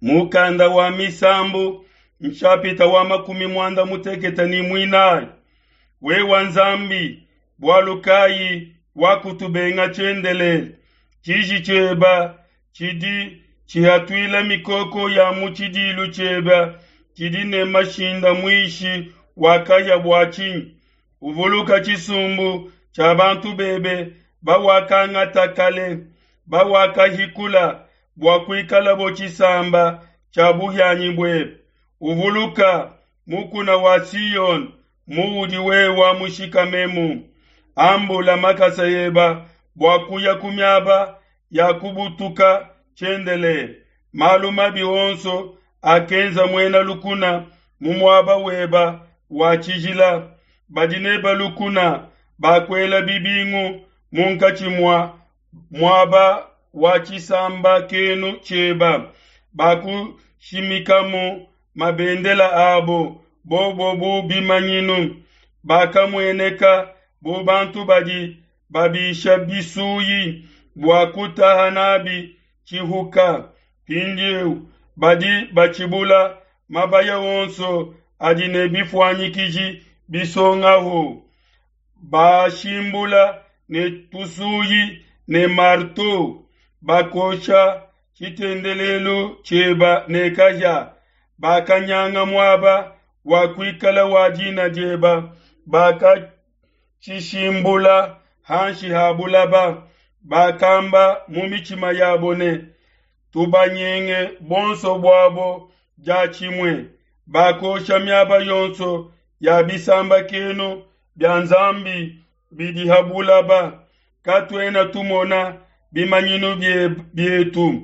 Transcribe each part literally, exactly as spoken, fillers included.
mukanda wa misambu nchapita wa makumi mwanda muteketa ni mwinai we wanzambi bwalukayi wakutubenga chendele chiji cheba chidi chihatwila mikoko ya muchidilu cheba chidi ne mashinda mwishi wakaya bwachi uvuluka chisumbu cha bantu bebe bawaka ngatakale bawaka hikula bwakwikala bochisamba cha buhyanyi bwe uvuluka mukuna wa Sion muudi wewa mushikamemu ambula makasa yeba bwakuya kumyaba ya kubutuka chendele maluma bionso akenza mwena lukuna mumwaba weba wachijila badineba lukuna bakwela bibingu munkachimwa mwaba wachisamba kenu cheba baku shimikamu mabendela abo bobo bu bimanyinu bakamweneka bo bantu badi babisha bisuyi bwakutahanabi chihuka pindiu badi bachibula mabaya wonso adine bifwanyikiji bisongaho bashimbula ne tusuyi ne marto bakosha chitendelelo cheba ne kaja bakanyanga mwaba wakwikala wajina jeba baka chishimbula hanshi habulaba bakamba mumichima yabone tubanyenge bonso bwabo jachimwe bakosha myaba yonso ya bisamba keno byanzambi bidihabulaba katwena tumona bimanyino byetu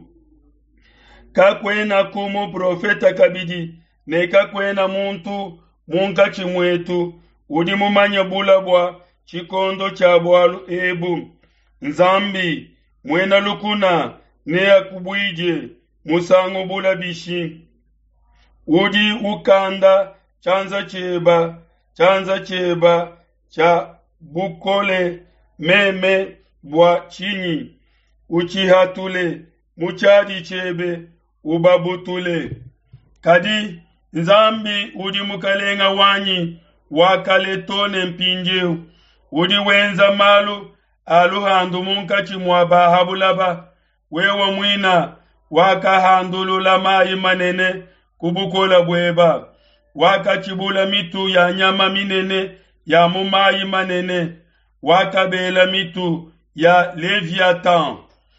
kakwena kumu profeta kabidi ne kakwena muntu munka chimwetu udi mumanya bulabwa chikondo cha bwalu ebu nzambi mwena lukuna ne akubwije musango bulabishi udi ukanda chanza cheba chanza cheba cha bukole meme bwa chini uchihatule muchadi chebe ubabutule kadi nzambi udi mukalenga wanyi wakale tone mpinjeu udi wenza malu aluhandu munkachi mwaba habulaba wewa mwina wakahandulula mayi manene kubukola bweba wakachibula mitu ya nyama minene ya mumayi manene wakabela mitu ya Leviathan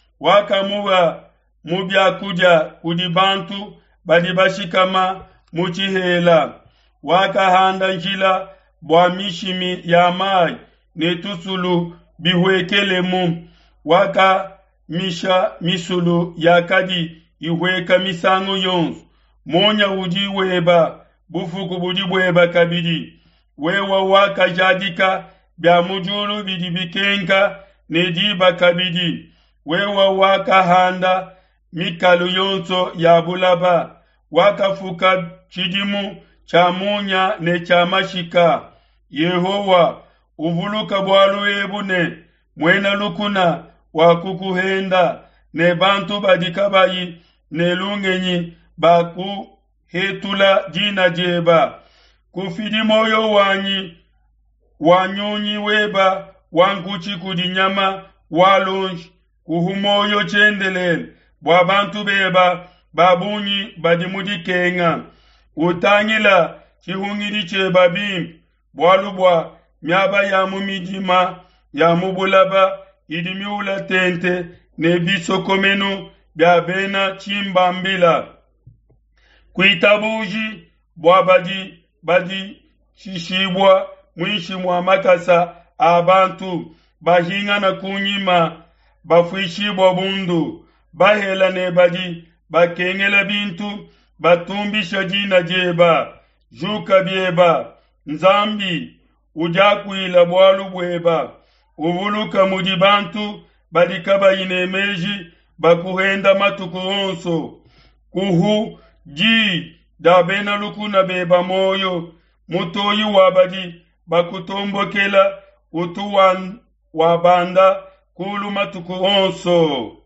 wakamuwa mubya kuja kudibantu badibashikama muchihela wakahanda njila bwa mishimi ya mai netusulu bihwekelemu waka misha misulu ya kadi ihweka misango yonsu monya udi weba bufuku budi weba kabidi wewa waka jadika bya mujulu bidibikenka nediba kabidi wewa waka handa mikalu yonso ya bulaba waka fuka chidimu cha munya ne cha mashika Yehowa uvuluka bwalu ebune mwena lukuna wakukuhenda ne bantu badikabayi ne lungenyi baku hetula jina jeba kufidi moyo wanyi wanyonyi weba wankuchi kudinyama walonji kuhumoyo chendelele bwa bantu beba babunyi badimudikenga utangila chihungiri cheba bimbi bwalubwa myaba ya mumidima ya mubulaba idimiula tente ne bisokomenu bya bena chimbambila kuitabuji bwa badi badi shishibwa mwishi mwa makasa abantu bahinga na kunyima bafuishibwa bundu bahela ne badi bakengela bintu batumbisha jina jeba juka bieba nzambi ujakwila bwalu bweba uvuluka mudibantu badikaba inemeji bakuhenda matuku onso kuhu ji dabena lukuna beba moyo mutoyi wabadi bakutombokela utuwan wabanda kulu matuku onso